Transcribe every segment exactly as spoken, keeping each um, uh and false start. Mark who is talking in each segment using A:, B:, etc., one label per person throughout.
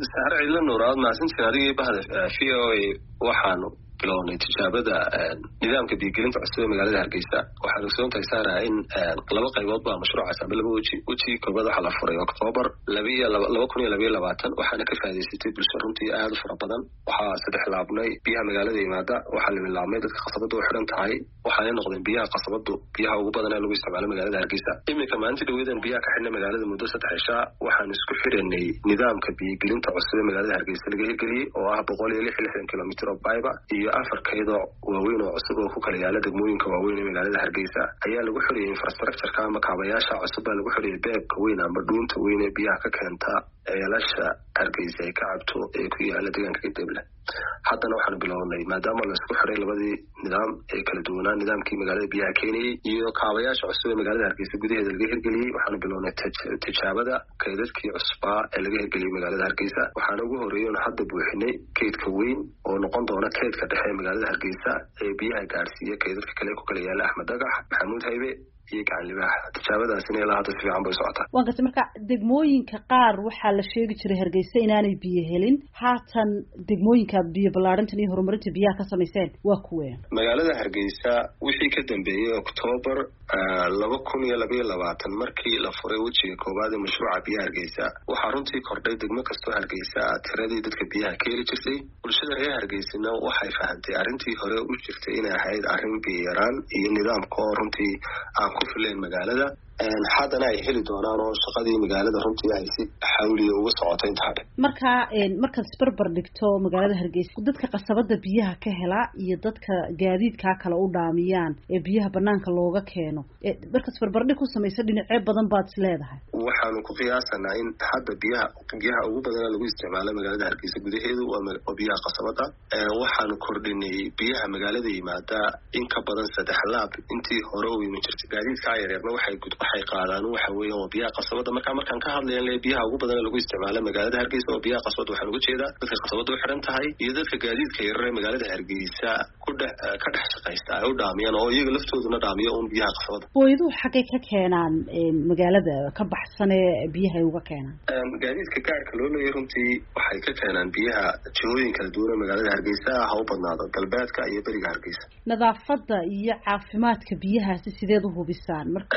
A: sahar cidla nuuraad maasintii adigii bahda v o a waxaanu bilownay tijaabada nidaamka biyogelinta cusub ee magaalada Hargeysa. waxaan ogsoon tahay Sara in laba qaybood baa mashruucaas ama laba waji waji koobaad waxa la furay October laba kun iyo laba iyo labaatan waxaana ka faa'iideystay bulsho runtii aad u fara badan. waxaa saddex laabnay biyaha magaalada yimaada waxaa la bilaabmay dadka qasabada u xiran tahay waxaana noqdeen biyaha qasabadu biyaha ugu badan ee lagu isticmaalo magaalada Hargeysa. iminka maanta dhaweedan biyaha ka xidhnay magaalada muddo saddex cisho waxaan isku xiranay nidaamka biyogelinta cusub ee magaalada Hargeysa laga hirgeliyay oo ah boqol iyo lix iyo lixdan kilomitir oo bayba iyo afar kaydoo waaweyn oo cusub oo ku kala yaala degmooyinka waaweyn ee magaalada Hargeysa ayaa lagu xiriyay infrastructure-ka ama kaabayaasha cusub ee lagu xiriyay beebka weyn ama dhuunta weyn ee biyaha ka keenta eelasha Hargeysa ay ka cabto ee ku yaala deegaanka Gadeble. haddana waxaan bilownay maadaama la isku xiray labadii nidaam ee kala duwanaa nidaamkii magaalada biyaha keenayay iyo kaabayaasha cusub ee magaalada Hargeysa gudaheeda laga hirgeliyay waxaan bilownay tijaabada kaydadkii cusbaa ee laga hirgeliyay magaalada Hargeysa. waxaan ugu horeeyay hadda buuxinay kaydka weyn oo noqon doona kaydka dhexe ee magaalada Hargeysa ee biyaha gaarsiiya kaydadka kale ku kala yaala Axmed Dagax, Maxamuud Haybe iyo gacan libaax. tijaabadaasina ilaa hadda si fiican bay socotaa.
B: waan gartay marka degmooyinka qaar waxaa la sheegi jiray Hargeysa inaanay biyo helin, haatan degmooyinka biyo ballaarintan iyo horumarinta biyaha ka samayseen waa kuween?
A: magaalada Hargeysa wixii ka dambeeyay October laba kun iyo laba iyo labaatan markii la furay wajiga koowaad ee mashruuca biyaha Hargeysa waxaa runtii kordhay degmo kastoo Hargeysa tiradii dadka biyaha ka heli jirtay. bulshada reer Hargeysana waxay fahantay arrintii hore u jirtay inay ahayd arrin biyo yaraan iyo nidaamka oo runtii aan ku filayn magaalada haddana ay heli doonaan oo shaqadii magaalada runtii ay si xawliya uga socotay inta hadhe.
B: marka markaad isbarbar dhigto magaalada Hargeysa dadka qasabada biyaha ka hela iyo dadka gaadiidka kala u dhaamiyaan ee biyaha banaanka looga keeno markaad isbarbardhig ku samayso dhinacyo badan baad isleedahay?
A: waxaanu ku qiyaasanaa in hadda biyaha biyaha ugu badan lagu isticmaalo magaalada Hargeysa gudaheedu waa biyaha qasabada. waxaanu kordhinay biyaha magaalada yimaada in ka badan saddex laab intii hore u yimi jirtay. gaadiidka yaryarna waxay waxay qaadaan waxa weeyaan waa biyaha qasabada. marka markaan ka hadlayno biyaha ugu badan lagu isticmaalo magaalada Hargeysa oo biyaha qasabada waxaan uga jeedaa dadka qasabada u xiran tahay iyo dadka gaadiidka yar ee magaalada Hargeysa ku ka dhex shaqeysta ay u dhaamiyaan oo iyaga laftooduna dhaamiyo un biyaha qasabada.
B: booyadu xagee ka keenaan magaalada ka baxsan ee biyaha ay uga keenaan?
A: gaadiidka gaarka loo leeyahay runtii waxay ka keenaan biyaha jihooyin kala duwan ee magaalada Hargeysa ha u badnaado galbeedka iyo bariga Hargeysa.
B: nadaafadda iyo caafimaadka biyahaasi sideed u hubisaan? marka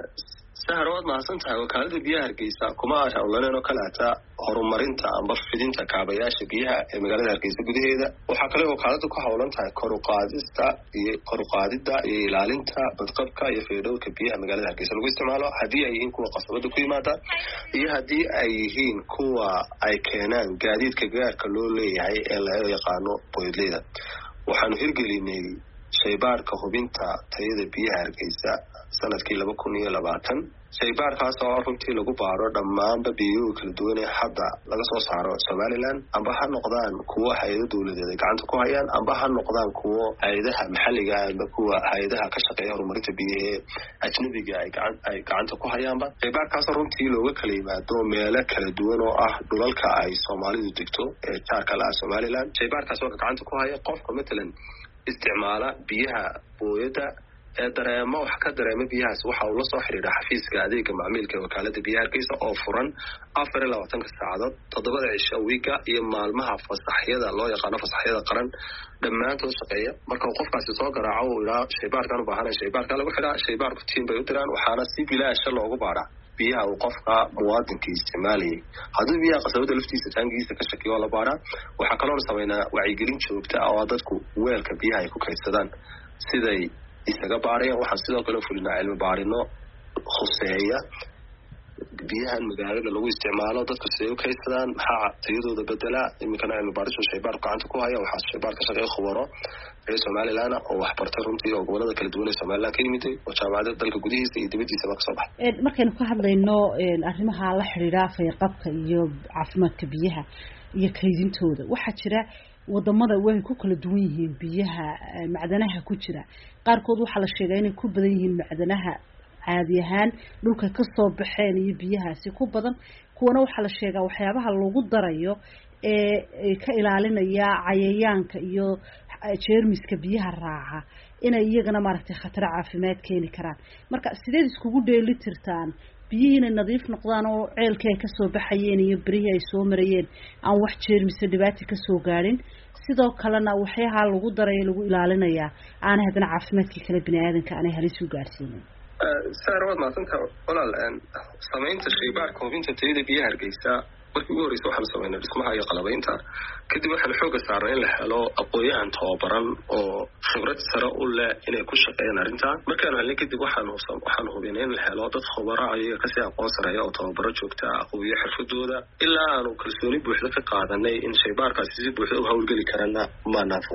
A: sahar waad mahadsan tahay. wakaalada biyaha Hargeysa kuma hawlaneen oo kale ata horumarinta amba fidinta kaabayaasha biyaha ee magaalada Hargeysa gudaheeda. waxaa kale oo wakaaladu ku hawlan tahay kor u qaadista iyo kor u qaadida iyo ilaalinta badqabka iyo fayadhowrka biyaha magaalada Hargeysa lagu isticmaalo haddii ay yihiin kuwa qasabada ku yimaada iyo haddii ay yihiin kuwa ay keenaan gaadiidka gaarka loo leeyahay ee la yaqaano boydleyda. waxaanu hirgelinay shaybaarka hubinta tayada biyaha Hargeysa sanadkii laba kun iyo labaatan. shaybaarkaas oo runtii lagu baaro dhammaanba biyo kala duwan ee hadda laga soo saaro Somaliland amba ha noqdaan kuwo hay'ado dawladeed gacanta ku hayaan amba ha noqdaan kuwo hay'adaha maxalliga ah amba kuwa hay'adaha ka shaqeeya horumarinta biyaha ajnabiga ay gacan ay gacanta ku hayaanba. shaybaarkaas runtii looga kala yimaado meelo kala duwan oo ah dhulalka ay Soomaalidu degto ee jaarka la Somaliland. shaybaarkaas oo gacanta ku haya qofka matalan isticmaala biyaha booyada ee dareemo wax ka dareema biyahaas waxa uu la soo xiriiraa xafiiska adeega macmiilka ee wakaalada biyaha Hargeysa oo furan afar iyo labaatan saacadood toddobada cisho wiiga iyo maalmaha fasaxyada loo yaqaano fasaxyada qaran dhammaantood shaqeeya. marka uu qofkaasi soo garaaco uu ilaa shaybaarkan u baahan shaybaarka lagu xidhaa shaybaarku tiim bay u diraan waxaana si bilaash loogu baaraa biyaha uu qofka muwaadinka isticmaalayay. haddii biyaha qasabada laftiisa taangiisa ka shakiyo la baaraa. waxaa kaloo sameynaa wacyigelin joogto ah oo dadku weelka biyaha ay ku kaydsadaan siday isaga baarayaan. waxaan sidoo kale fulinaa cilmi baarino khuseeya biyahan magaalada lagu isticmaalo dadku siday u kaydsadaan maxaa tayadooda bedela. iminkana cilmi baarisho shaybaar gacanta ku haya waxaa shaybaar ka shaqeeya khubaro reer Somaliland oo wax bartay runtii oo gobolada kala duwan ee Somaliland ka yimid oo jaamacadaha dalka gudihiisa iyo dibadiisa ka soo baxay.
B: markaynu ka hadlayno arrimaha la xiriira fayaqabka iyo caafimaadka biyaha iyo kaydintooda waxaa jira wadamada way ku kala duwan yihiin biyaha macdanaha ku jira. qaarkood waxa la sheegay inay ku badan yihiin macdanaha caadi ahaan dhulka ka soo baxeen iyo biyahaasi ku badan. kuwana waxa la sheegaa waxyaabaha lagu darayo ee ka ilaalinaya cayayaanka iyo jeermiska biyaha raaca inay iyagana maaragtay khatar caafimaad keeni karaan. marka sideed iskugu dheeli tirtaan biyihii inay nadiif noqdaan oo ceelkii ay kasoo baxayeen iyo berihii ay soo marayeen aan wax jeermise dhibaata kasoo gaadhin sidoo kalena waxyaha lagu daray lagu ilaalinayaa aanay haddana caafimaadkii kale bini aadanka aanay halis u gaarsiinin
A: sahar waad mahadsantaha walaal samaynta shaybaarka hubinta tayada biyaha Hargeysa markii ugu horreysay waxaan samaynay dhismaha iyo qalabaynta kadib waxaan xooga saarnay in la helo aqoon-yahan tababaran oo khibrad sare u leh inay ku shaqeeyaan arrintan markaan helnay kadib waxaan waxaan hubinay in la helo dad khubaro ayaga kasii aqoon sareeya oo tababaro joogta ah aqooyo xirfadooda ilaa aanu kalsooni buuxda ka qaadanay in shaybaarkaasi si buuxda u hawlgeli karana maanaafo